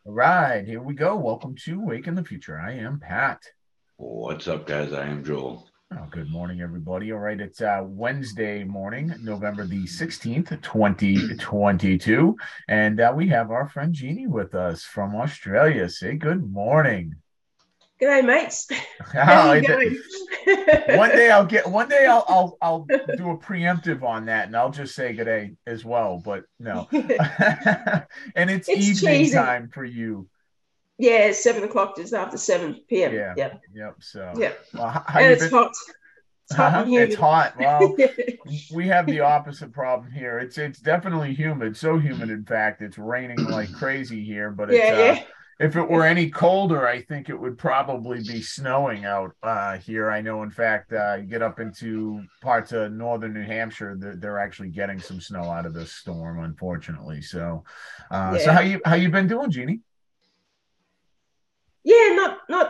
All right, here we go. Welcome to Wake in the Future. I am Pat. What's up, guys? I am Joel. Oh, good morning, everybody. All right, it's Wednesday morning, November the 16th, 2022. And we have our friend Jeannie with us from Australia. Say good morning. G'day, mates. How Oh, you going? one day I'll do a preemptive on that and I'll just say good day as well, but no. And it's It's evening cheesy. time for you. Yeah, 7 o'clock just after 7 p.m. Yeah. Yep, Yep. So, yep. well, how And you it's been? hot. It's hot and It's humid. hot. Well, Yeah, we have the opposite problem here. It's definitely humid. So humid, in fact, it's raining like crazy here. But it's yeah. if it were any colder, I think it would probably be snowing out here. I know, in fact, you get up into parts of northern New Hampshire, they're actually getting some snow out of this storm, unfortunately. So, so Yeah. how you been doing, Jeannie? Yeah, not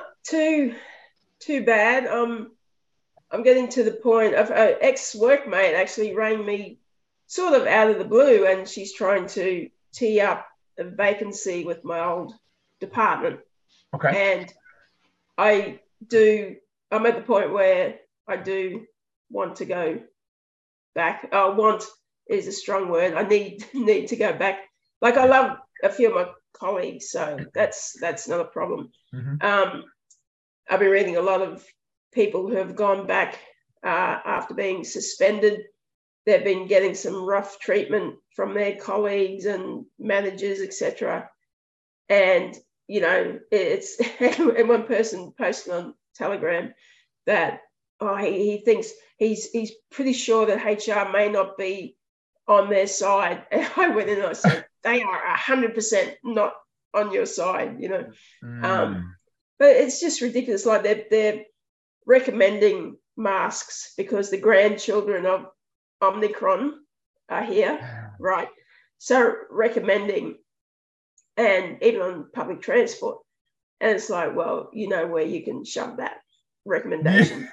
too bad. I'm getting to the point of an ex-workmate actually rang me sort of out of the blue, and she's trying to tee up a vacancy with my old department. Okay. And I do, I'm at the point where I do want to go back. Want is a strong word. I need to go back. Like I love a few of my colleagues, so that's not a problem. Hmm. Um, I've been reading a lot of people who have gone back after being suspended. They've been getting some rough treatment from their colleagues and managers, etc. And it's and one person posted on Telegram that he thinks he's pretty sure that HR may not be on their side. And I went in and I said they are 100% not on your side. Um, Mm. but it's just ridiculous. Like they're recommending masks because the grandchildren of Omicron are here, right? So recommending, and even on public transport. And it's like, well, you know where you can shove that Yeah, recommendation.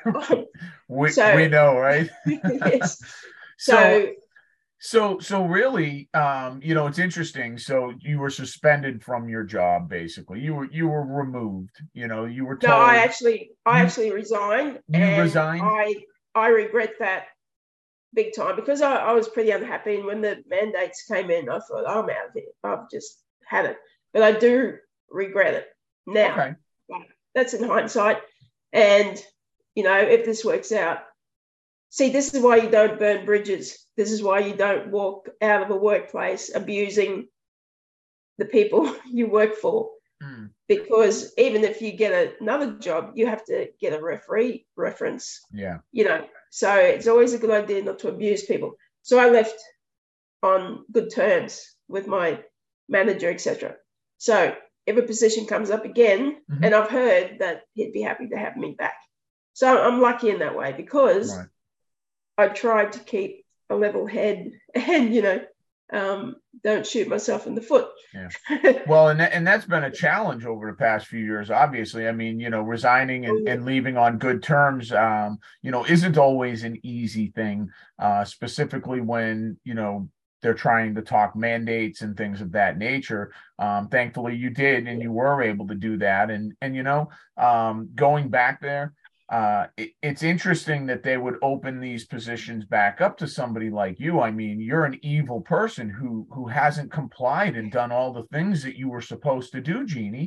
we So know, right? yes. So So so really, it's interesting. So you were suspended from your job, basically. You were removed. You were no, I told actually I you actually resigned, you and resigned. I regret that big time because I was pretty unhappy. And when the mandates came in, I thought, I'm out of here. I've just had it. But I do regret it now. Okay. But that's in hindsight. And, if this works out, see, this is why you don't burn bridges. This is why you don't walk out of a workplace abusing the people you work for. Mm, Because even if you get another job, you have to get a referee reference, yeah. So it's always a good idea not to abuse people. So I left on good terms with my manager, etc. So if a position comes up again, Hmm. and I've heard that he'd be happy to have me back. So I'm lucky in that way because Right. I tried to keep a level head and, don't shoot myself in the foot. Yeah. Well, and that's been a challenge over the past few years, obviously. I mean, resigning and leaving on good terms, isn't always an easy thing, specifically when, they're trying to talk mandates and things of that nature. Thankfully, you did, and you were able to do that. And going back there, it's interesting that they would open these positions back up to somebody like you. I mean, you're an evil person who hasn't complied and done all the things that you were supposed to do, Jeannie.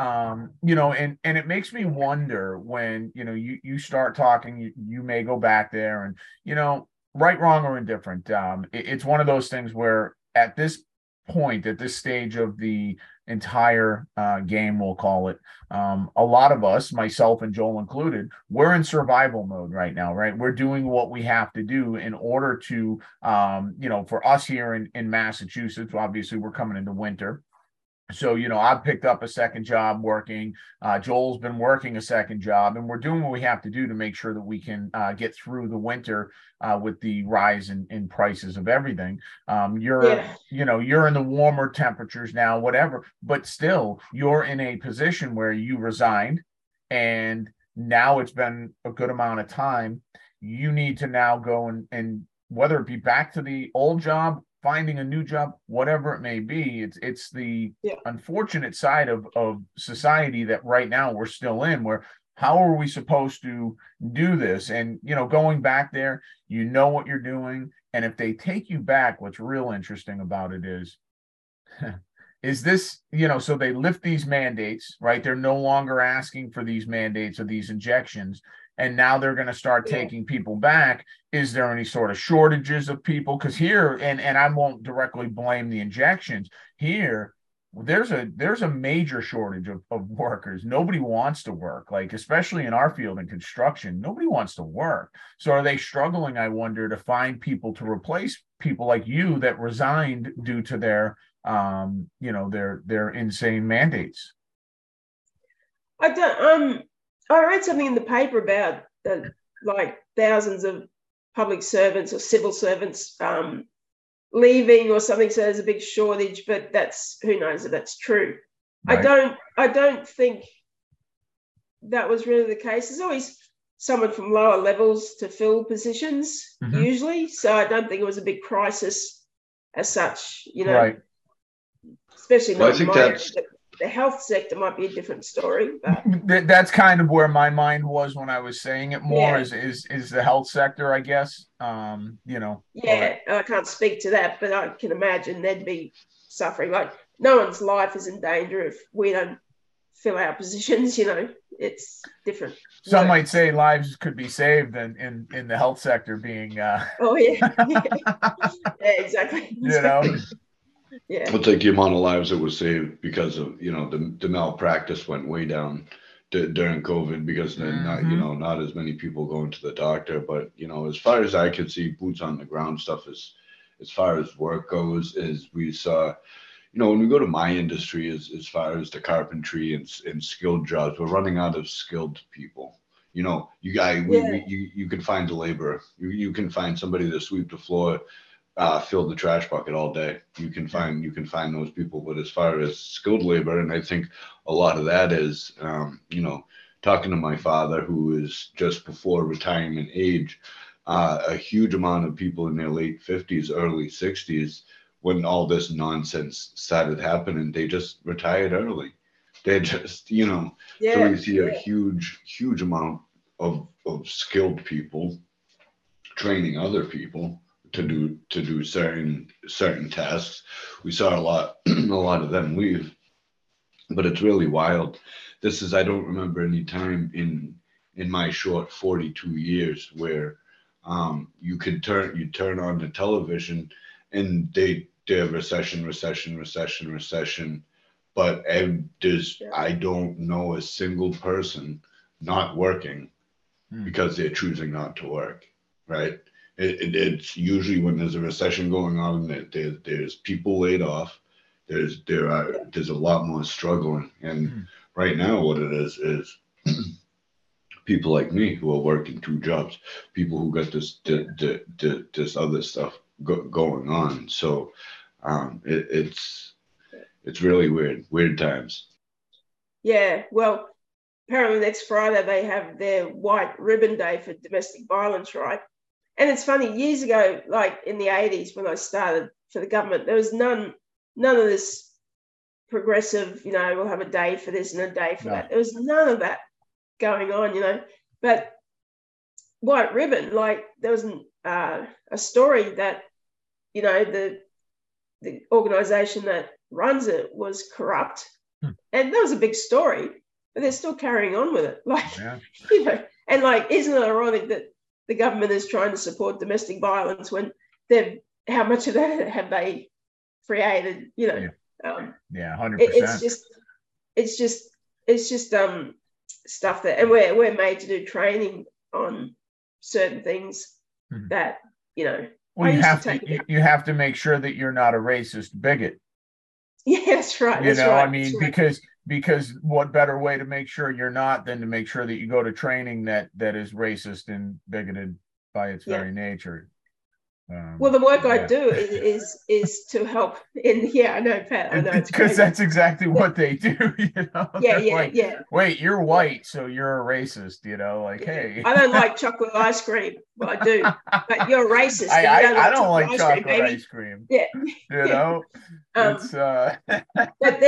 And it makes me wonder when you start talking, you may go back there and right, wrong, or indifferent. It's one of those things where at this point, at this stage of the entire game, we'll call it, a lot of us, myself and Joel included, we're in survival mode right now, right? We're doing what we have to do in order to, for us here in Massachusetts, obviously we're coming into winter. So, I've picked up a second job working. Joel's been working a second job, and we're doing what we have to do to make sure that we can get through the winter with the rise in prices of everything. Yeah. You're in the warmer temperatures now, whatever, but still, you're in a position where you resigned, and now it's been a good amount of time. You need to now go and whether it be back to the old job finding a new job, whatever it may be. It's the unfortunate side of society that right now we're still in, where how are we supposed to do this? And, going back there, what you're doing. And if they take you back, what's real interesting about it is this, so they lift these mandates, right? They're no longer asking for these mandates or these injections. And now they're going to start taking people back. Is there any sort of shortages of people? Because here, and I won't directly blame the injections here, there's a major shortage of workers. Nobody wants to work, like especially in our field in construction, nobody wants to work. So are they struggling, I wonder, to find people to replace people like you that resigned due to their their insane mandates? I read something in the paper about like thousands of public servants or civil servants leaving or something, so there's a big shortage, but who knows if that's true. Right. I don't think that was really the case. There's always someone from lower levels to fill positions, usually, so I don't think it was a big crisis as such, right. Especially not the health sector might be a different story. But that's kind of where my mind was when I was saying it more. Is the health sector, I guess. Yeah, I can't speak to that, but I can imagine they'd be suffering. Like no one's life is in danger if we don't fill our positions. It's different. Some might say lives could be saved in the health sector being. Oh yeah, yeah, exactly. Yeah. I'll take the amount of lives that was saved because of, the malpractice went way down during COVID because then not as many people going to the doctor. But, as far as I could see, boots on the ground stuff as far as work goes, is we saw, when we go to my industry, as far as the carpentry and skilled jobs, we're running out of skilled people. You can find a laborer. You can find somebody to sweep the floor, fill the trash bucket all day. You can find those people. But as far as skilled labor, and I think a lot of that is, talking to my father, who is just before retirement age, a huge amount of people in their late 50s, early 60s, when all this nonsense started happening, they just retired early. They just, so we see a huge amount of skilled people training other people to do certain tasks. We saw a lot of them leave, but it's really wild. I don't remember any time in my short 42 years where you turn on the television and they're recession, but I don't know a single person not working because they're choosing not to work, right? It's usually when there's a recession going on that there's people laid off. There's a lot more struggling, and right now what it is people like me who are working two jobs, people who got this other stuff going on. So it's really weird times. Yeah, well, apparently next Friday they have their White Ribbon Day for domestic violence, right? And it's funny, years ago, like in the 80s when I started for the government, there was none of this progressive, we'll have a day for this and a day for that. There was none of that going on, But White Ribbon, like there was a story that, the organisation that runs it was corrupt. And that was a big story, but they're still carrying on with it. And like, isn't it ironic that the government is trying to support domestic violence when how much of that have they created? 100%. It's just stuff that, and we're made to do training on certain things that Well, you have to make sure that you're not a racist bigot. Yeah, that's right. Because what better way to make sure you're not than to make sure that you go to training that is racist and bigoted by its very nature. Well, the work I do is to help in. Yeah, I know, Pat. I know it's because that's exactly what they do. Wait, you're white, so you're a racist. Hey, I don't like chocolate ice cream. Well, I do, but you're a racist. I don't like chocolate ice cream. Yeah, it's But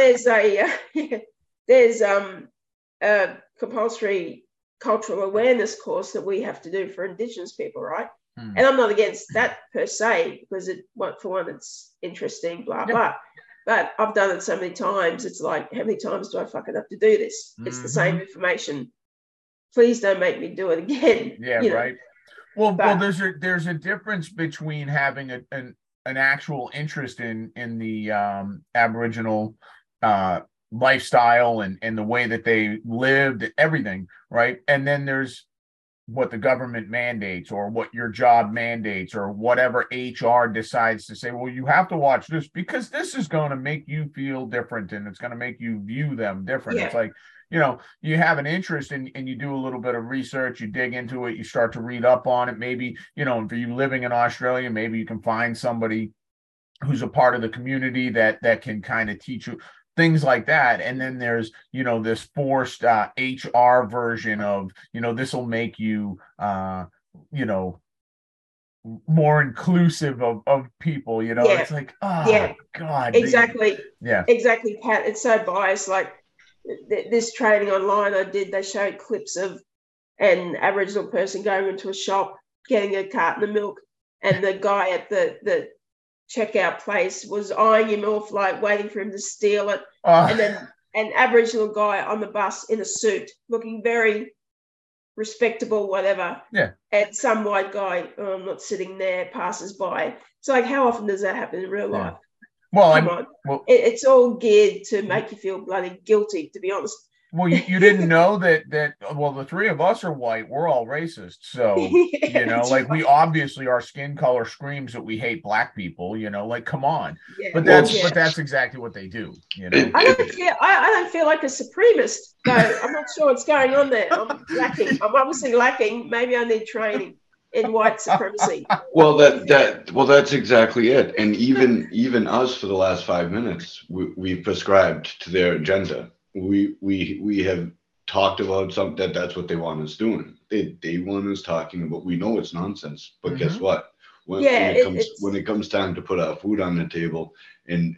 there's a compulsory cultural awareness course that we have to do for Indigenous people, right? And I'm not against that per se, because it's interesting, blah, blah. But I've done it so many times. It's like, how many times do I fucking have to do this? It's the same information. Please don't make me do it again. Yeah, right. Well, there's a difference between having an actual interest in the Aboriginal lifestyle and the way that they lived, everything, right? And then there's what the government mandates, or what your job mandates, or whatever HR decides to say, well, you have to watch this because this is going to make you feel different and it's going to make you view them different. It's like, you have an interest and you do a little bit of research, you dig into it, you start to read up on it. Maybe, for you living in Australia, maybe you can find somebody who's a part of the community that can kind of teach you things like that. And then there's, this forced HR version of, this will make you, more inclusive of people, it's like, God. Exactly. Exactly, Pat. It's so biased. Like this training online I did, they showed clips of an Aboriginal person going into a shop, getting a carton of milk, and the guy at the checkout place was eyeing him off, like waiting for him to steal it. And then an Aboriginal guy on the bus in a suit, looking very respectable, whatever. Yeah. And some white guy, I'm not sitting there, passes by. It's like, how often does that happen in real life? Well, it's all geared to make you feel bloody guilty, to be honest. Well, you didn't know that the three of us are white. We're all racist. So, we obviously, our skin color screams that we hate black people, come on. Yeah. But that's exactly what they do, I don't feel like a supremacist, though. I'm not sure what's going on there. I'm obviously lacking. Maybe I need training in white supremacy. Well, that's exactly it. And even us, for the last 5 minutes, we prescribed to their agenda. We have talked about something that's what they want us doing. They want us talking about. We know it's nonsense, but guess what? When it comes time to put our food on the table, and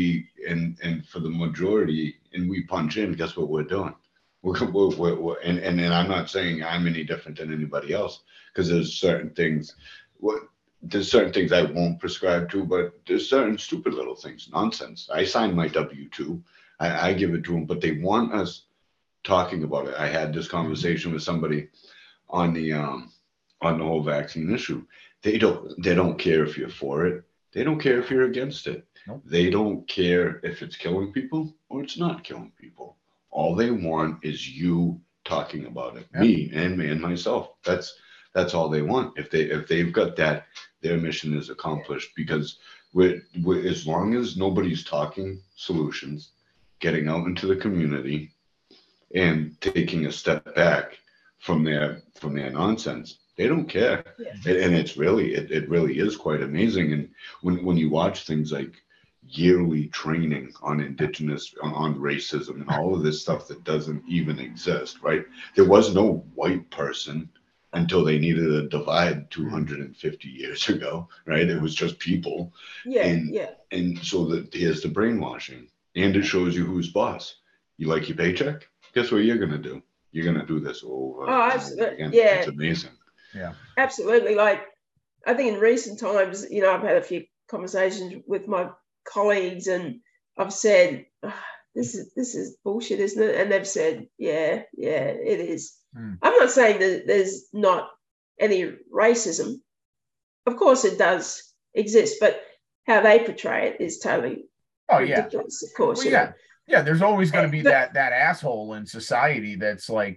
for the majority, and we punch in, guess what we're doing? We're and I'm not saying I'm any different than anybody else, because there's certain things. There's certain things I won't prescribe to, but there's certain stupid little things, nonsense. I signed my W-2. I give it to them, but they want us talking about it. I had this conversation with somebody on the whole vaccine issue. They don't care if you're for it. They don't care if you're against it. Nope. They don't care if it's killing people or it's not killing people. All they want is you talking about it. Yep. Me and myself. That's all they want. If they've got that, their mission is accomplished, because we're as long as nobody's talking solutions, getting out into the community and taking a step back from their nonsense, they don't care. Yeah. And it really is quite amazing. And when you watch things like yearly training on Indigenous, on racism and all of this stuff that doesn't even exist, right? There was no white person until they needed a divide 250 years ago, right? It was just people. And so here's the brainwashing. And it shows you who's boss. You like your paycheck? Guess what you're going to do? You're going to do this over and over again. Yeah. It's amazing. Yeah. Absolutely. Like, I think in recent times, I've had a few conversations with my colleagues, and I've said, this is bullshit, isn't it? And they've said, yeah, it is. I'm not saying that there's not any racism. Of course it does exist, but how they portray it is totally ridiculous, of course. Well, yeah, there's always going to be that asshole in society that's like,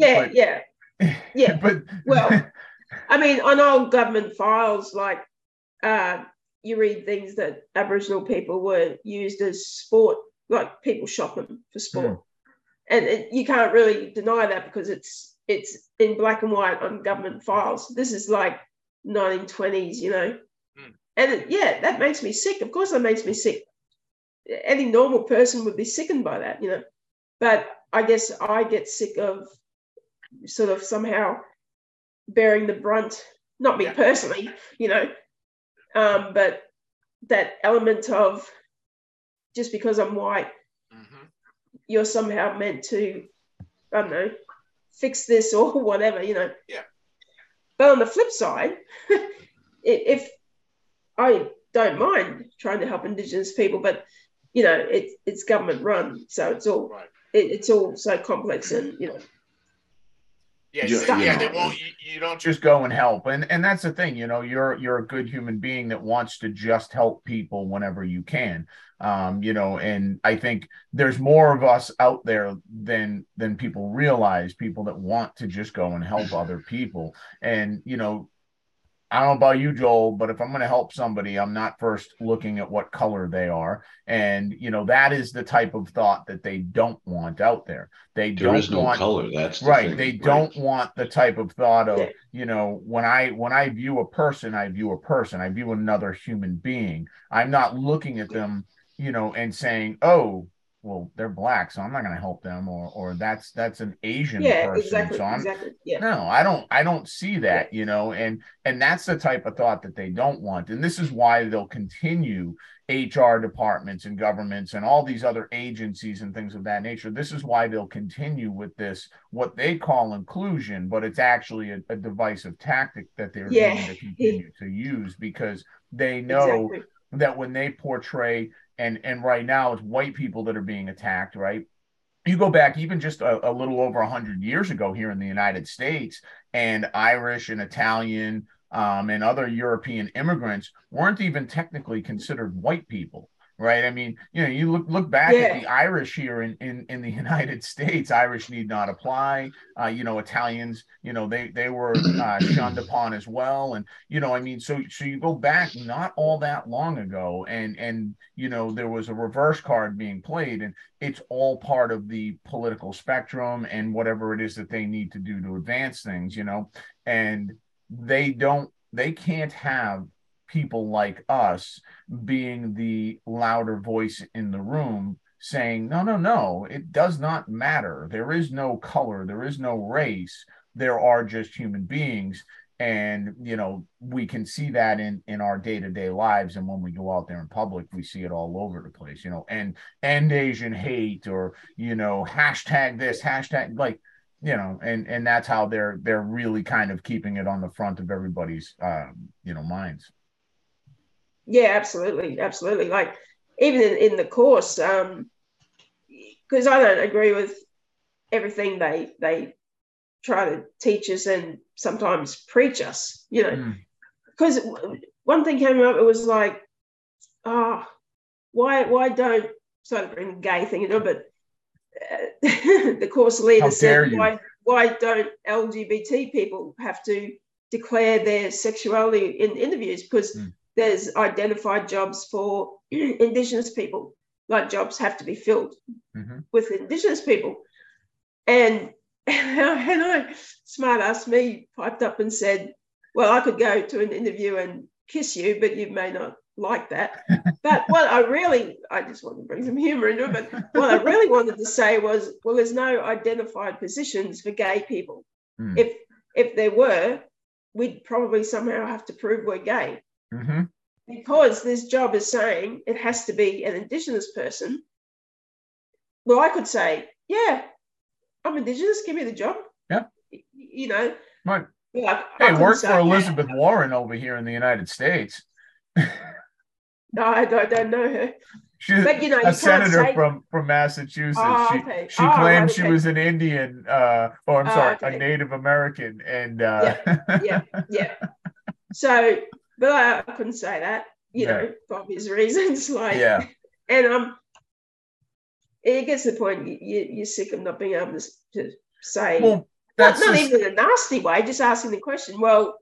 but well, I mean, on old government files, like you read things that Aboriginal people were used as sport, like people shot them for sport. And you can't really deny that, because it's in black and white on government files. This is like 1920s, you know. And yeah, that makes me sick. Of course, that makes me sick. Any normal person would be sickened by that, you know. But I guess I get sick of sort of somehow bearing the brunt, not me personally, you know, but that element of just because I'm white, you're somehow meant to, I don't know, fix this or whatever, you know. Yeah. But on the flip side, if I don't mind trying to help Indigenous people, but you know, it's government run, so it's all it's all so complex and you know. They won't. You don't just go and help, and that's the thing. You know, you're a good human being that wants to just help people whenever you can. You know, and I think there's more of us out there than people realize. People that want to just go and help other people, and you know. I don't know about you, Joel, but if I'm going to help somebody, I'm not first looking at what color they are. And, you know, that is the type of thought that they don't want out there. There is no color. That's right. Thing, they don't want the type of thought of, you know, when I view a person, I view another human being. I'm not looking at them, you know, and saying, oh, well, they're black, so I'm not going to help them, or that's an Asian person. Exactly, so no, I don't see that, you know, and that's the type of thought that they don't want. And this is why they'll continue HR departments and governments and all these other agencies and things of that nature. This is why they'll continue with this, what they call inclusion, but it's actually a divisive tactic that they're going to continue to use, because they know that when they portray and right now it's white people that are being attacked, right? You go back even just a little over 100 years ago here in the United States, and Irish and Italian and other European immigrants weren't even technically considered white people, right? I mean, you know, you look back at the Irish here in the United States. Irish need not apply. You know, Italians, you know, they were shunned upon as well, and you know, I mean, so you go back not all that long ago, and you know, there was a reverse card being played, and it's all part of the political spectrum and whatever it is that they need to do to advance things, you know, and they can't have people like us being the louder voice in the room saying, no, it does not matter. There is no color. There is no race. There are just human beings. And, you know, we can see that in our day-to-day lives. And when we go out there in public, we see it all over the place, you know, and Asian hate, or, you know, hashtag this, hashtag, like, you know, and that's how they're really kind of keeping it on the front of everybody's, you know, minds. Yeah, absolutely. Like even in the course, because I don't agree with everything they try to teach us and sometimes preach us, you know, because one thing came up, it was like, why don't, sorry to bring the gay thing into it, but the course leader said, why don't LGBT people have to declare their sexuality in interviews? Because there's identified jobs for Indigenous people, like jobs have to be filled with Indigenous people. And smart ass me piped up and said, well, I could go to an interview and kiss you, but you may not like that. But what I just wanted to bring some humor into it, but what I really wanted to say was, well, there's no identified positions for gay people. If there were, we'd probably somehow have to prove we're gay. Because this job is saying it has to be an Indigenous person. Well, I could say, yeah, I'm Indigenous, give me the job. Yeah. You know. Right. Like, hey, work for Elizabeth Warren over here in the United States. No, I don't know her. She's a senator from Massachusetts. She claimed she was an Indian, a Native American, and yeah. So, but I couldn't say that, you know, for obvious reasons. Like, and it gets to the point you're sick of not being able to say, well, not even in a nasty way, just asking the question. Well,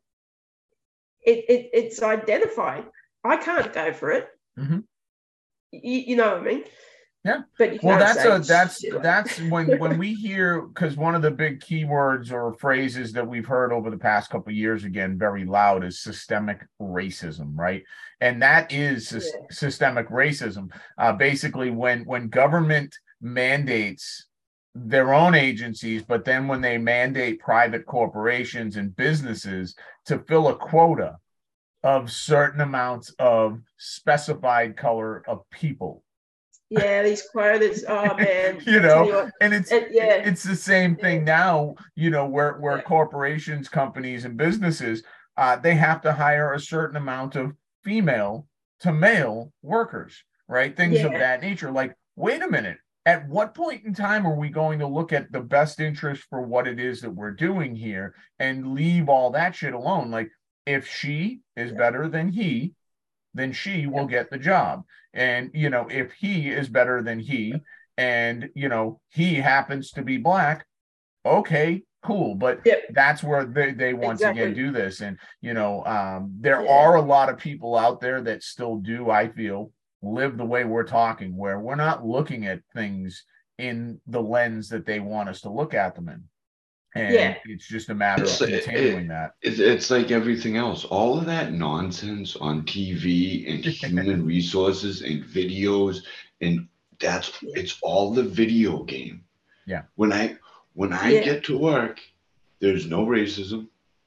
it's identified. I can't go for it. You know what I mean? Yeah. But you Well, can't say that's when we hear, because one of the big keywords or phrases that we've heard over the past couple of years, again, very loud, is systemic racism, right? And that is systemic racism. Basically, when government mandates their own agencies, but then when they mandate private corporations and businesses to fill a quota of certain amounts of specified color of people. Yeah, these quotas. Oh man, you know, and it's the same thing now. You know, where corporations, companies, and businesses they have to hire a certain amount of female to male workers, right? Things of that nature. Like, wait a minute. At what point in time are we going to look at the best interest for what it is that we're doing here and leave all that shit alone? Like, if she is better than he, then she will get the job. And, you know, if he is better than he and, you know, he happens to be black, okay, cool. But that's where they once again do this. And, you know, there are a lot of people out there that still do, I feel, live the way we're talking, where we're not looking at things in the lens that they want us to look at them in. And it's just a matter of continuing that. It's like everything else. All of that nonsense on TV and human resources and videos, and it's all the video game. Yeah. When I get to work, there's no racism.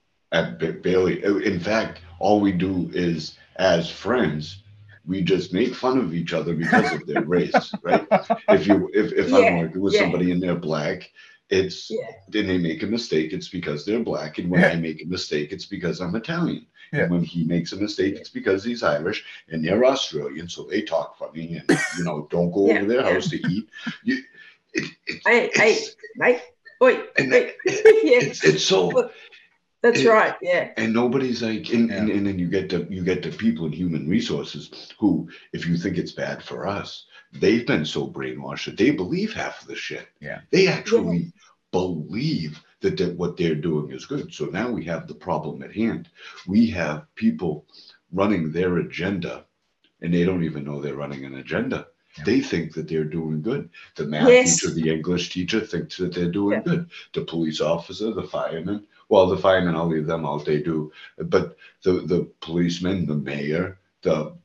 Barely. In fact, all we do is, as friends, we just make fun of each other because of their race, right? If I'm working with somebody and they're black, it's then they make a mistake, it's because they're black. And when I make a mistake, it's because I'm Italian. And when he makes a mistake, it's because he's Irish and they're Australian, so they talk funny and, you know, don't go over their house to eat. It's so. That's right. Yeah. And nobody's like, and then you get the people in human resources who, if you think it's bad for us, they've been so brainwashed that they believe half of the shit. Yeah. They actually believe that what they're doing is good. So now we have the problem at hand. We have people running their agenda, and they don't even know they're running an agenda. Yeah. They think that they're doing good. The math teacher, the English teacher thinks that they're doing good. The police officer, the fireman. Well, the firemen, I'll leave them out. They do, but the policemen, the mayor, the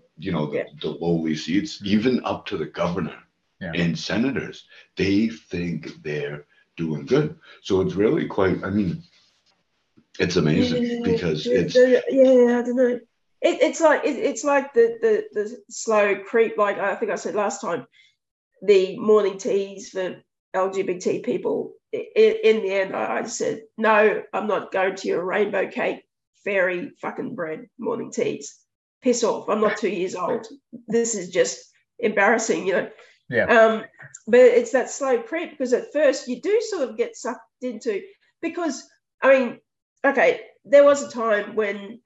lowly seats, even up to the governor and senators, they think they're doing good. So it's really quite. I mean, it's amazing because it's. I don't know. It's like the slow creep. Like I think I said last time, the morning teas for LGBT people. In the end, I just said, no, I'm not going to your rainbow cake, fairy fucking bread morning teas. Piss off. I'm not 2 years old. This is just embarrassing, you know. Yeah. But it's that slow creep, because at first you do sort of get sucked into, because, I mean, okay, there was a time when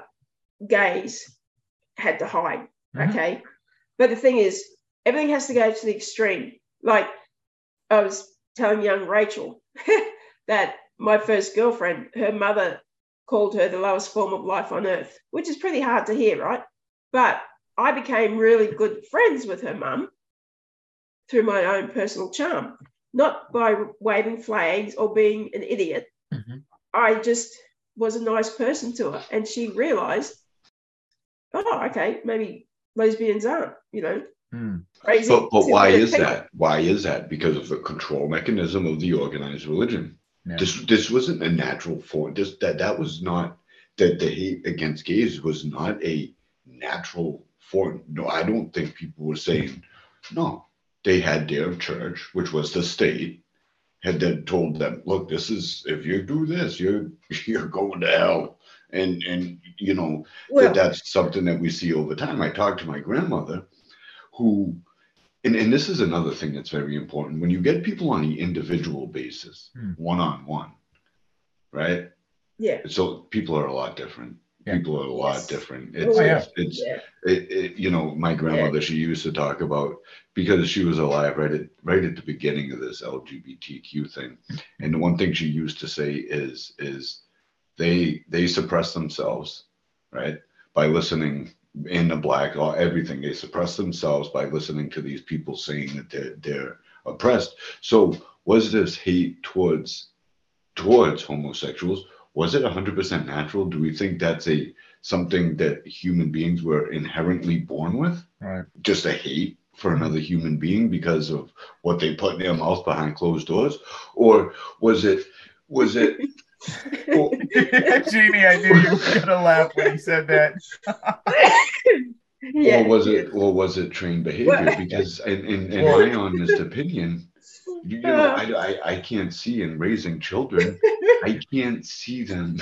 gays had to hide, okay? But the thing is, everything has to go to the extreme. Like, I was telling young Rachel that my first girlfriend, her mother called her the lowest form of life on earth, which is pretty hard to hear, right? But I became really good friends with her mum through my own personal charm, not by waving flags or being an idiot. I just was a nice person to her, and she realized, oh, okay, maybe lesbians aren't, you know, crazy. But why is that? Why is that? Because of the control mechanism of the organized religion. Yeah. This wasn't a natural form. That was not, that the hate against gays was not a natural form. No, I don't think people were saying, no. They had their church, which was the state, had then told them, look, this is, if you do this, you're going to hell. And you know, that's something that we see over time. I talked to my grandmother, who, and this is another thing that's very important. When you get people on the individual basis, one-on-one, right? Yeah. So people are a lot different. Yeah. People are a lot different. It's you know, my grandmother, she used to talk about, because she was alive right at the beginning of this LGBTQ thing. And the one thing she used to say is they suppress themselves, right, by listening in the black, or everything. They suppress themselves by listening to these people saying that they're oppressed. So was this hate towards homosexuals, was it 100% natural? Do we think that's something that human beings were inherently born with? Right. Just a hate for another human being because of what they put in their mouth behind closed doors? Or was it Jeannie, I knew you were gonna laugh when he said that. Yeah, or was it trained behavior? Because in my honest opinion, I can't see in raising children. I can't see them.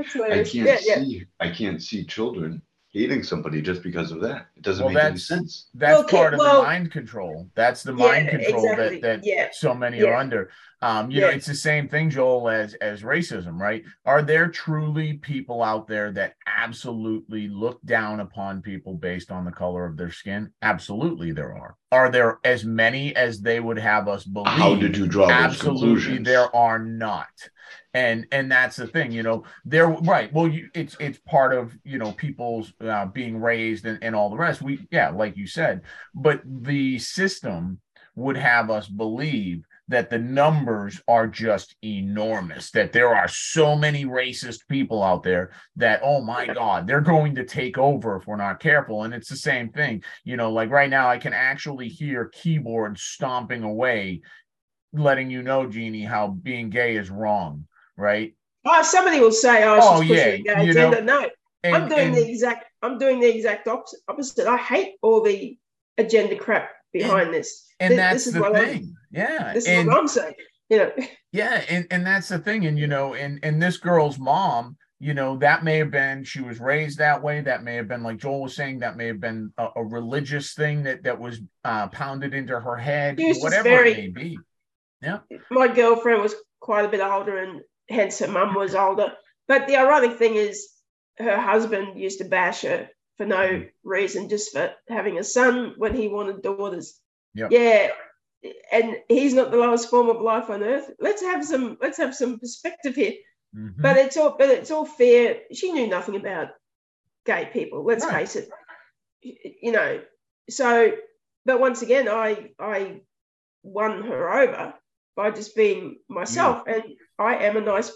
I can't see children hating somebody just because of that. It doesn't make any sense. That's part of the mind control. That's the mind control exactly. that so many are under. You know, it's the same thing, Joel, as racism, right? Are there truly people out there that absolutely look down upon people based on the color of their skin? Absolutely, there are. Are there as many as they would have us believe? How did you draw those conclusions? Absolutely, there are not. And that's the thing, you know, they're right. Well, it's part of, you know, people's being raised and all the rest. Like you said, but the system would have us believe that the numbers are just enormous, that there are so many racist people out there that, oh my God, they're going to take over if we're not careful. And it's the same thing, you know, like right now I can actually hear keyboards stomping away, letting you know, Jeannie, how being gay is wrong. Right. Oh, somebody will say, she's pushing the gay agenda. No, I'm doing the exact opposite. I hate all the agenda crap behind this. And that's the thing. This is what I'm saying. You know. Yeah, and that's the thing. And you know, and this girl's mom, you know, that may have been, she was raised that way. That may have been, like Joel was saying, that may have been a religious thing that was pounded into her head, whatever it may be. Yeah. My girlfriend was quite a bit older, and hence her mum was older. But the ironic thing is her husband used to bash her for no reason, just for having a son when he wanted daughters. Yep. Yeah. And he's not the lowest form of life on earth. Let's have some perspective here. Mm-hmm. But it's all fair. She knew nothing about gay people, let's face it. You know, so, but once again, I won her over by just being myself. And I am a nice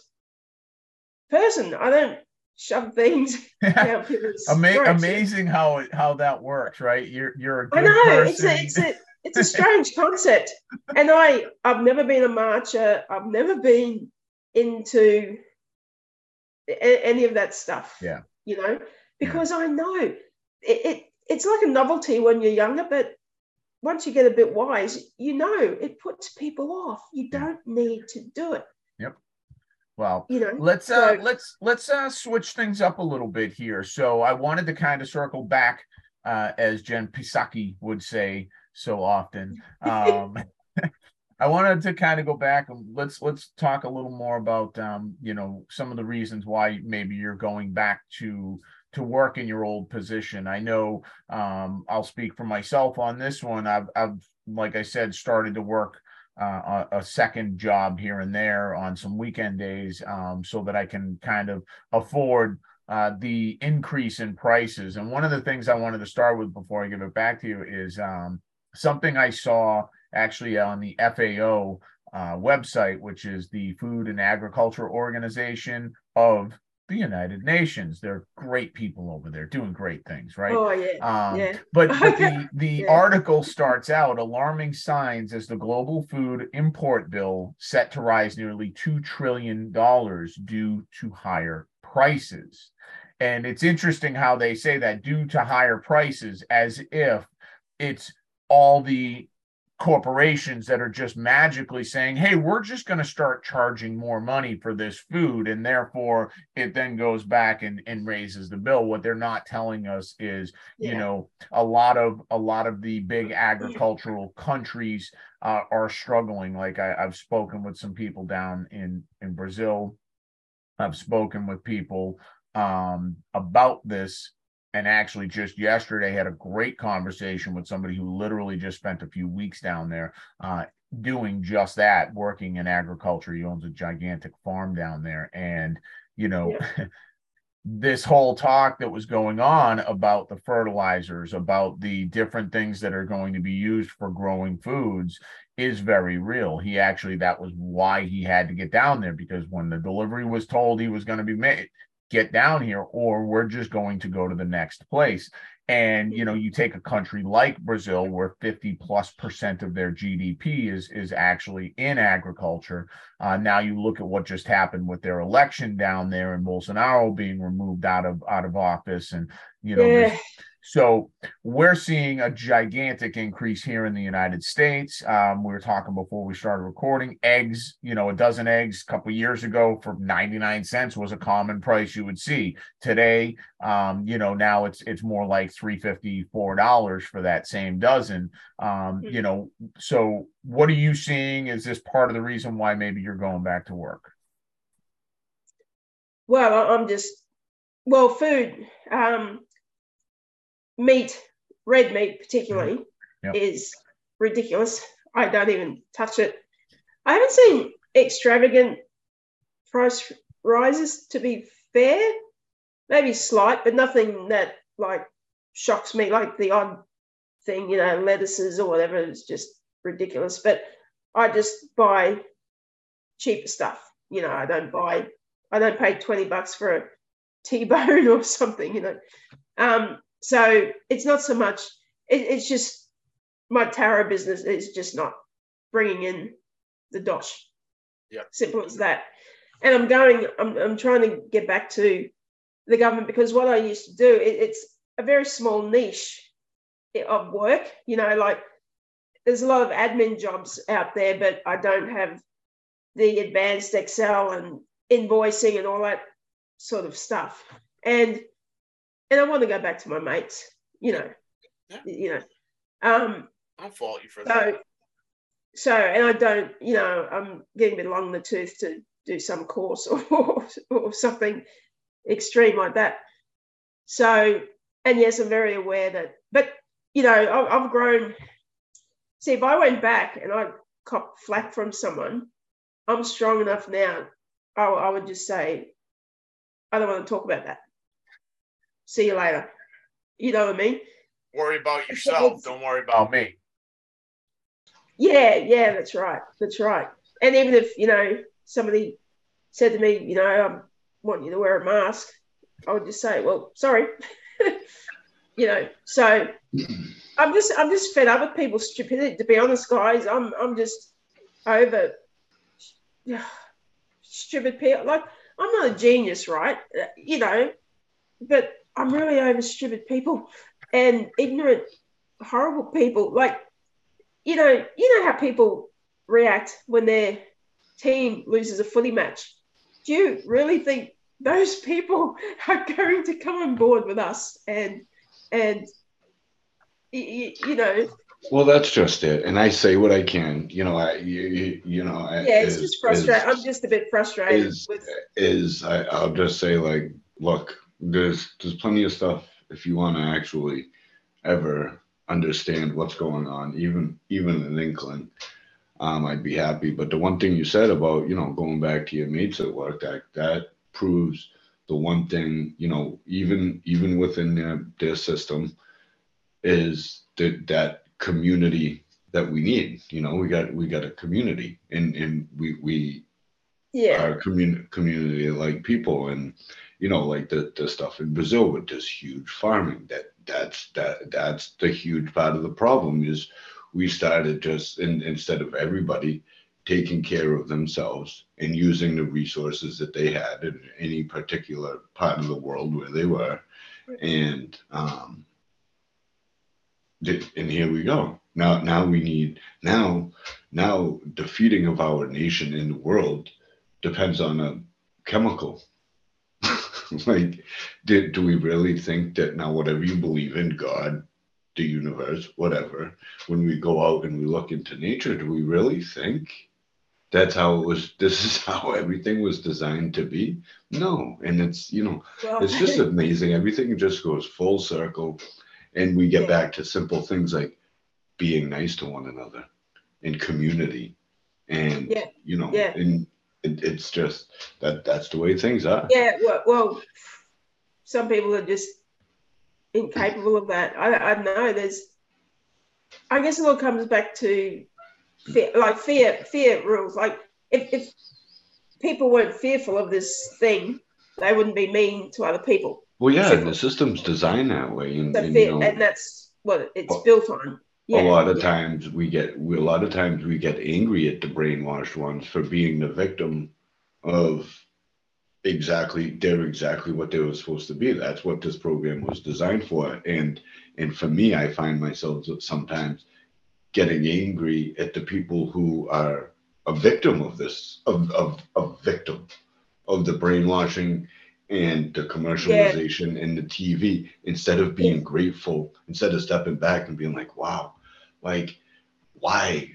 person. I don't shove things down people's throats. Amazing how that works, right? You're a good person. It's a strange concept. And I've never been a marcher. I've never been into any of that stuff. Yeah. You know, because I know it's like a novelty when you're younger, but once you get a bit wise, you know, it puts people off. You don't need to do it. Yep. Well, you know, let's switch things up a little bit here. So I wanted to kind of circle back, as Jen Psaki would say so often. I wanted to kind of go back and let's talk a little more about you know, some of the reasons why maybe you're going back to work in your old position. I know I'll speak for myself on this one. I've like I said, started to work a second job here and there on some weekend days, so that I can kind of afford the increase in prices. And one of the things I wanted to start with before I give it back to you is something I saw actually on the FAO website, which is the Food and Agriculture Organization of the United Nations. They're great people over there doing great things, right? Oh, yeah. But the article starts out, alarming signs as the global food import bill set to rise nearly $2 trillion due to higher prices. And it's interesting how they say that, due to higher prices, as if it's all the corporations that are just magically saying, hey, we're just going to start charging more money for this food, and therefore it then goes back and raises the bill. What they're not telling us is, you know, a lot of the big agricultural countries are struggling. Like I've spoken with some people down in Brazil. I've spoken with people about this. And actually just yesterday had a great conversation with somebody who literally just spent a few weeks down there doing just that, working in agriculture. He owns a gigantic farm down there. And, you know, this whole talk that was going on about the fertilizers, about the different things that are going to be used for growing foods is very real. He actually, that was why he had to get down there, because when the delivery was told he was going to be made, get down here, or we're just going to go to the next place. And, you know, you take a country like Brazil, where 50+% of their GDP is actually in agriculture. Now you look at what just happened with their election down there, and Bolsonaro being removed out of office. And, you know, so we're seeing a gigantic increase here in the United States. We were talking before we started recording. Eggs, you know, a dozen eggs a couple of years ago for 99 cents was a common price you would see. Today, you know, now it's more like $3.50, $4 for that same dozen. You know, so what are you seeing? Is this part of the reason why maybe you're going back to work? Well, I'm just, well, food, meat, red meat particularly, is ridiculous. I don't even touch it. I haven't seen extravagant price rises, to be fair. Maybe slight, but nothing that like shocks me, like the odd thing, you know, lettuces or whatever is just ridiculous. But I just buy cheaper stuff. You know, I don't pay $20 for a T-bone or something, you know. So it's not so much, it's just my taro business is just not bringing in the dosh. Yeah. Simple as that. And I'm trying to get back to the government, because what I used to do, it's a very small niche of work. You know, like there's a lot of admin jobs out there, but I don't have the advanced Excel and invoicing and all that sort of stuff. And I want to go back to my mates, you know. I don't fault you for that. So, and I don't, you know, I'm getting a bit long in the tooth to do some course or something extreme like that. So, and yes, I'm very aware that, but, you know, I've grown. See, if I went back and I copped flack from someone, I'm strong enough now. I would just say, I don't want to talk about that. See you later. You know what I mean? Worry about yourself. Don't worry about me. Yeah, that's right. That's right. And even if, you know, somebody said to me, you know, I want you to wear a mask, I would just say, well, sorry. You know, so I'm just fed up with people's stupidity, to be honest, guys. I'm just over stupid people. Like, I'm not a genius, right? You know, but I'm really over stupid people and ignorant, horrible people. Like, you know how people react when their team loses a footy match. Do you really think those people are going to come on board with us? And you know. Well, that's just it. And I say what I can. You know, it's just frustrating. I'm just a bit frustrated I'll just say, like, look, there's plenty of stuff if you want to actually ever understand what's going on, even an inkling, I'd be happy. But the one thing you said about, you know, going back to your mates at work, that proves the one thing, you know, even within their system, is that community that we need. You know, we got a community, and we are community like people. And you know, like the stuff in Brazil with this huge farming, that's the huge part of the problem. Is we started just instead of everybody taking care of themselves and using the resources that they had in any particular part of the world where they were, and here we go. Now we need now the feeding of our nation in the world depends on a chemical. Like, do we really think that now, whatever you believe in, God, the universe, whatever, when we go out and we look into nature, do we really think that's how it was? This is how everything was designed to be? No. And it's, you know, it's just amazing. Everything just goes full circle. And we get back to simple things like being nice to one another and community. And, you know, and it's just that's the way things are. Yeah, well, some people are just incapable of that. I don't know. I guess it all comes back to fear rules. Like if people weren't fearful of this thing, they wouldn't be mean to other people. Well, yeah, and the system's designed that way, and that's what it's built on. Yeah, a lot of times we get angry at the brainwashed ones for being the victim of exactly what they were supposed to be. That's what this program was designed for. And for me, I find myself sometimes getting angry at the people who are a victim of this, of victim of the brainwashing and the commercialization and the TV, instead of being grateful, instead of stepping back and being like, wow, like, why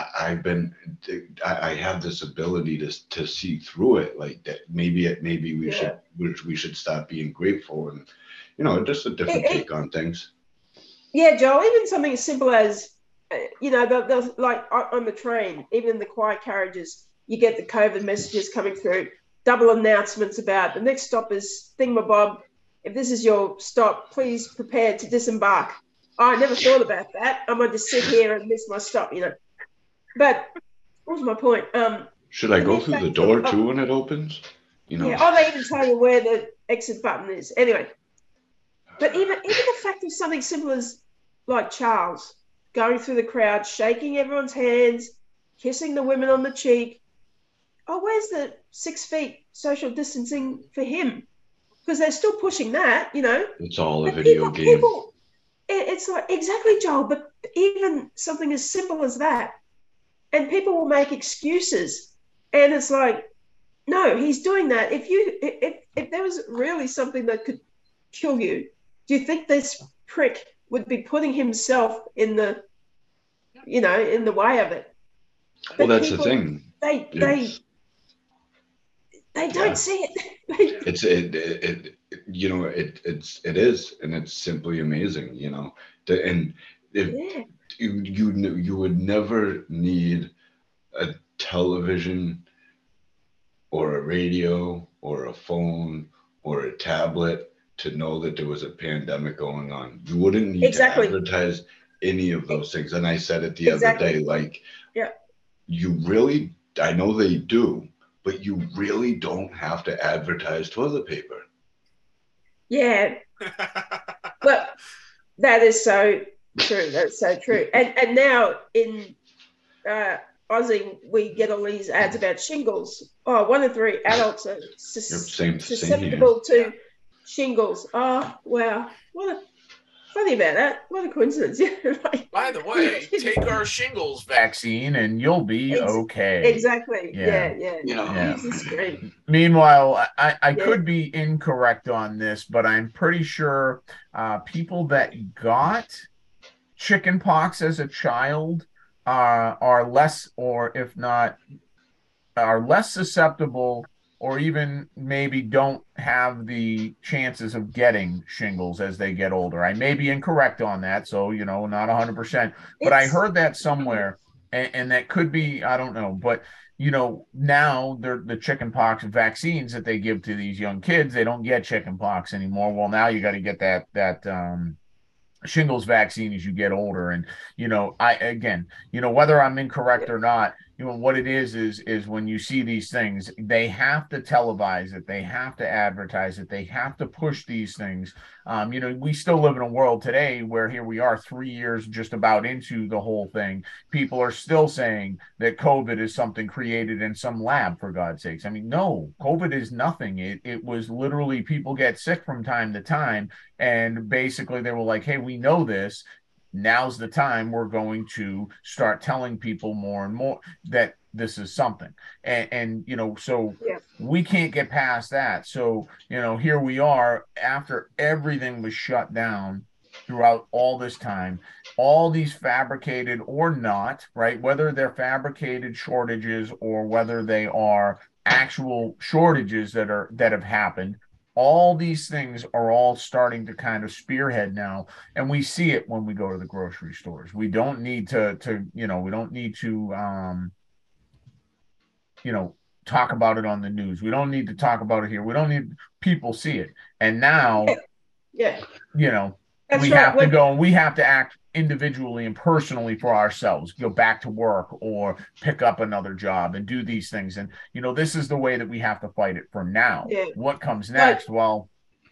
I have this ability to see through it, like that. Maybe we should stop being grateful, and just a different take on things. Yeah, Joel, even something as simple as the like on the train, even in the quiet carriages, you get the COVID messages coming through, double announcements about the next stop is Thingamabob. If this is your stop, please prepare to disembark. I never thought about that. I'm going to sit here and miss my stop, But what was my point? Should I go through the door too when it opens? Yeah. They even tell you where the exit button is. Anyway, but even the fact of something simple as like Charles going through the crowd, shaking everyone's hands, kissing the women on the cheek. Oh, where's the 6 feet social distancing for him? Because they're still pushing that, It's all a video game. It's like, exactly, Joel, but even something as simple as that, and people will make excuses, and it's like, no, he's doing that. If there was really something that could kill you, do you think this prick would be putting himself in the way of it? Well, that's the thing. They don't see it. It is, and it's simply amazing, and if you would never need a television or a radio or a phone or a tablet to know that there was a pandemic going on. You wouldn't need to advertise any of those things. And I said it the other day, like, you really, I know they do, but you really don't have to advertise toilet paper. Yeah. Well, that is so true. That's so true. And now in Aussie, we get all these ads about shingles. Oh, 1 in 3 adults are susceptible to shingles. Oh, wow. Funny about that. What a coincidence. Right. By the way, take our shingles vaccine and you'll be okay. Exactly. Yeah. Meanwhile, I could be incorrect on this, but I'm pretty sure people that got chicken pox as a child are less, or if not, are less susceptible, or even maybe don't have the chances of getting shingles as they get older. I may be incorrect on that, so not 100%, but I heard that somewhere, and that could be, I don't know, but now the chicken pox vaccines that they give to these young kids, they don't get chicken pox anymore. Well, now you got to get that shingles vaccine as you get older. And whether I'm incorrect or not, what it is when you see these things, they have to televise it, they have to advertise it, they have to push these things. We still live in a world today where here we are 3 years just about into the whole thing. People are still saying that COVID is something created in some lab, for God's sakes. I mean, no, COVID is nothing. It was literally, people get sick from time to time, and basically they were like, hey, we know this. Now's the time we're going to start telling people more and more that this is something. And so we can't get past that. So, here we are after everything was shut down throughout all this time, all these fabricated or not, right? Whether they're fabricated shortages or whether they are actual shortages that have happened. All these things are all starting to kind of spearhead now, and we see it when we go to the grocery stores. We don't need to talk about it on the news. We don't need to talk about it here. We don't need people see it. And now, yeah. you know, That's we right. have to go and we have to act individually and personally for ourselves, go back to work or pick up another job and do these things. And, you know, this is the way that we have to fight it for now. Yeah. What comes next? Well,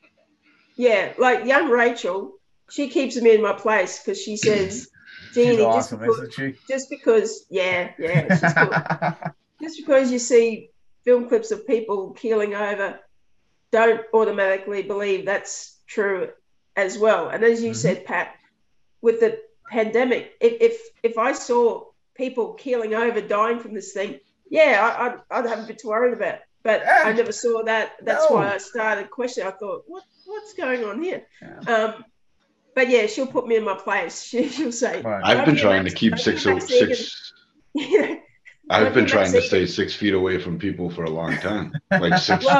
yeah, like young Rachel, she keeps me in my place because she says, she's Jeannie, awesome, isn't she? Just because, yeah, she's cool. Just because you see film clips of people keeling over, don't automatically believe that's true as well. And as you said, Pat, with the pandemic, if I saw people keeling over, dying from this thing, yeah, I'd have a bit to worry about. But I never saw that. That's why I started questioning. I thought, what's going on here? Yeah. But yeah, she'll put me in my place. She'll say, right. I've been trying to keep 606. Yeah. I've been trying to stay 6 feet away from people for a long time. Like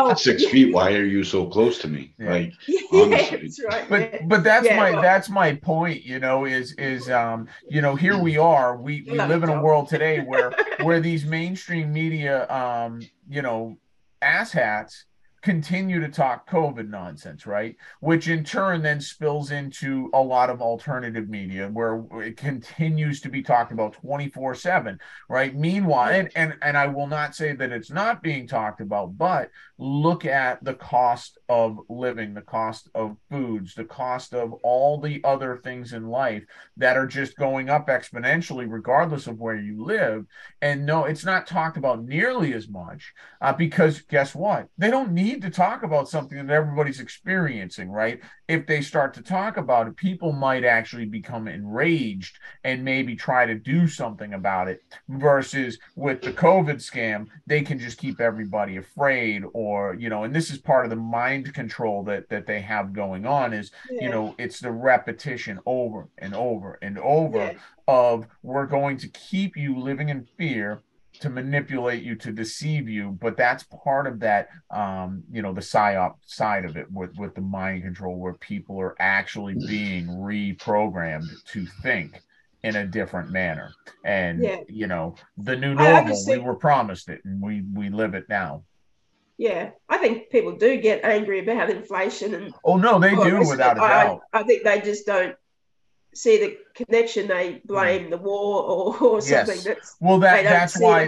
6 feet. Why are you so close to me? Yeah. Like, honestly. That's right. But that's my point, you know, is you know, here we are. We live in a world today where these mainstream media you know, asshats continue to talk COVID nonsense, right? Which in turn then spills into a lot of alternative media where it continues to be talked about 24/7, right? Meanwhile, and I will not say that it's not being talked about, but look at the cost of living, the cost of foods, the cost of all the other things in life that are just going up exponentially regardless of where you live. And no, it's not talked about nearly as much because guess what? They don't need to talk about something that everybody's experiencing, right? If they start to talk about it, people might actually become enraged and maybe try to do something about it versus with the COVID scam, they can just keep everybody afraid or, you know, and this is part of the mind control that they have going on is, you know, it's the repetition over and over and over of we're going to keep you living in fear to manipulate you, to deceive you, but that's part of that you know, the psyop side of it with the mind control where people are actually being reprogrammed to think in a different manner. And you know, the new normal, we were promised it and we live it now. Yeah, I think people do get angry about inflation and they do without a doubt. I think they just don't see the connection. They blame the war or something. That's that's why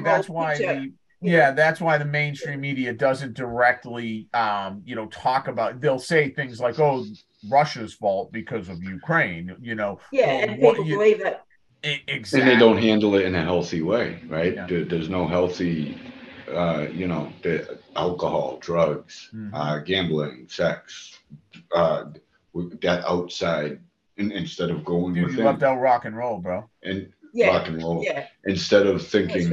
that's why the mainstream media doesn't directly you know, talk about. They'll say things like, oh, Russia's fault because of Ukraine, you know. And people believe that. Exactly. And they don't handle it in a healthy way, right? There's no healthy you know, the alcohol, drugs, gambling, sex, that outside. Instead of going with you left out rock and roll, bro. And rock and roll. Yeah. Instead of thinking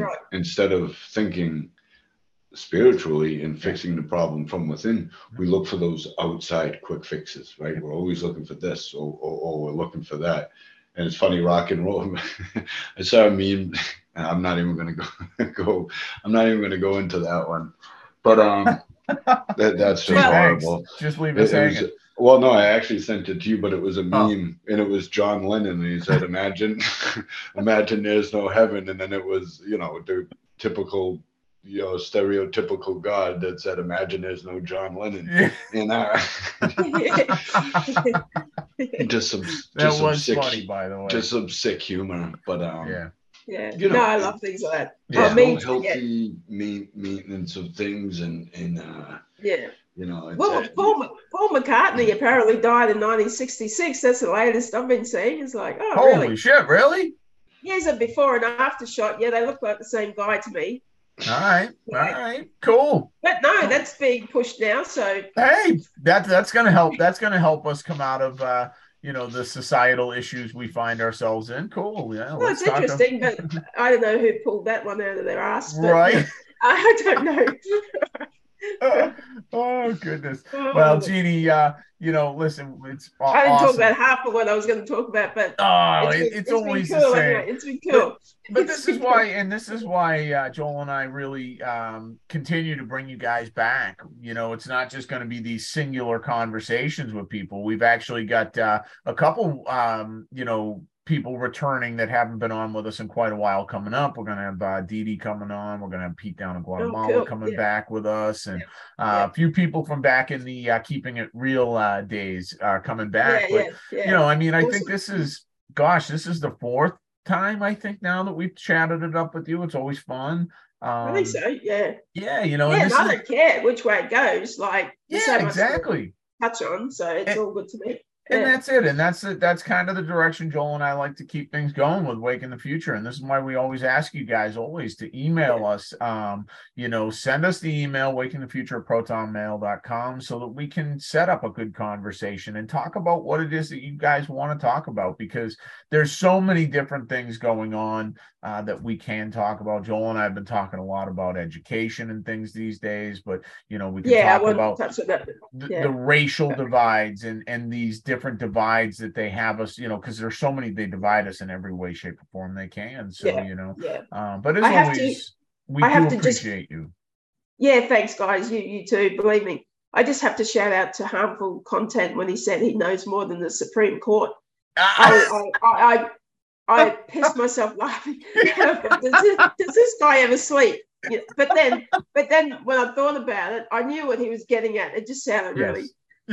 spiritually and fixing the problem from within, we look for those outside quick fixes, right? We're always looking for this or we're looking for that. And it's funny, rock and roll. I saw a meme. I'm not even gonna go. I'm not even gonna go into that one. But that's just horrible. Just leave us hanging. Well, no, I actually sent it to you, but it was a meme, and it was John Lennon, and he said, "Imagine, imagine there's no heaven," and then it was, you know, the typical, you know, stereotypical God that said, "Imagine there's no John Lennon," and just some funny, by the way, just some sick humor, but you know, I love things like that. Healthy maintenance of things, and you know, well, Paul McCartney apparently died in 1966. That's the latest I've been seeing. It's like, oh, holy really? Shit, really? Here's a before and after shot. Yeah, they look like the same guy to me. All right, cool. But no, that's being pushed now. So hey, that's gonna help. That's gonna help us come out of you know, the societal issues we find ourselves in. Cool. Yeah. Well, it's interesting, but I don't know who pulled that one out of their ass. But right. I don't know. Oh goodness. Well, Jeannie, you know, listen, it's I didn't talk about half of what I was going to talk about, but it's always cool the same. anyway. It's been cool. But this is why Joel and I really continue to bring you guys back. You know, it's not just going to be these singular conversations with people. We've actually got a couple you know, people returning that haven't been on with us in quite a while coming up. We're going to have Dee Dee coming on. We're going to have Pete down in Guatemala coming back with us. And a few people from back in the Keeping It Real days coming back. But, you know, I mean, I think this is the fourth time, I think, now that we've chatted it up with you. It's always fun. I think so. Yeah. Yeah. You know, and I don't care which way it goes. Like, yeah, exactly. Touch on. So it's all good to me. And that's it. And that's kind of the direction Joel and I like to keep things going with Wake in the Future. And this is why we always ask you guys always to email us, you know, send us the email, wakeinthefuture@protonmail.com, so that we can set up a good conversation and talk about what it is that you guys want to talk about, because there's so many different things going on that we can talk about. Joel and I have been talking a lot about education and things these days, but, you know, we can talk about the racial divides and these different divides that they have us, you know, because there's so many, they divide us in every way, shape, or form they can. So, you know, but as always, we do appreciate you. Yeah, thanks, guys. You too. Believe me, I just have to shout out to Harmful Content when he said he knows more than the Supreme Court. I pissed myself laughing. Does this guy ever sleep? Yeah, but then when I thought about it, I knew what he was getting at. It just sounded really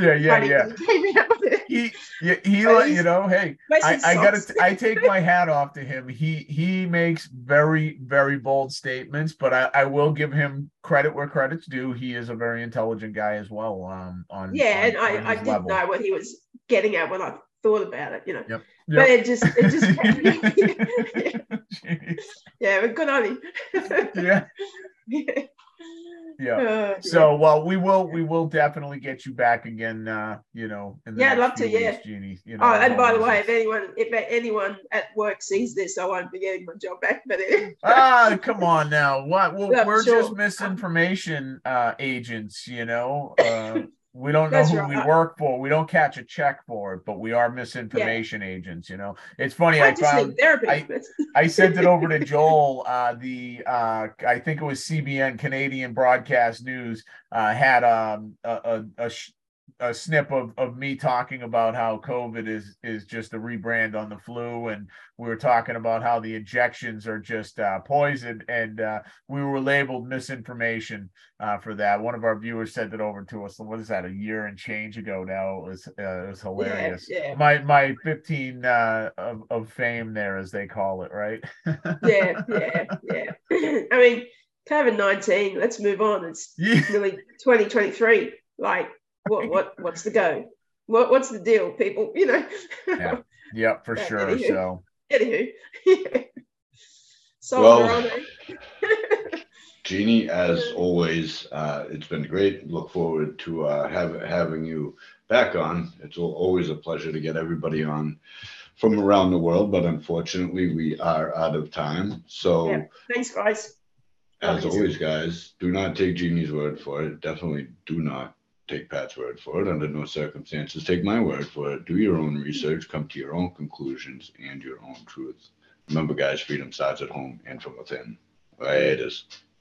He you know, hey, I take my hat off to him. He makes very, very bold statements, but I will give him credit where credit's due. He is a very intelligent guy as well. I didn't know what he was getting at when I thought about it, you know. But it just but good on him. So, well, we will definitely get you back again. You know, in the I'd love to. weeks, Jeannie. You know, and by the way, if anyone at work sees this, I won't be getting my job back. But come on now, what? Well, we're just misinformation agents. You know, we don't know who we work for. We don't catch a check for it, but we are misinformation agents. You know, it's funny. I sent it over to Joel. I think it was CBN, Canadian Broadcast News, had a snip of me talking about how COVID is just a rebrand on the flu, and we were talking about how the injections are just poison, and we were labeled misinformation for that. One of our viewers sent it over to us. What is that? A year and change ago now. It was hilarious. My 15 of fame there, as they call it, right? yeah. I mean, COVID-19. Let's move on. It's nearly 2023. Like, what's the go? What's the deal, people? You know. Yeah, for sure. Anywho. Jeannie, as always, it's been great. Look forward to having you back on. It's always a pleasure to get everybody on from around the world, but unfortunately we are out of time. So thanks, guys. As always, guys, do not take Jeannie's word for it. Definitely do not take Pat's word for it. Under no circumstances take my word for it. Do your own research, come to your own conclusions and your own truth. Remember, guys, freedom starts at home and from within. Right, it is.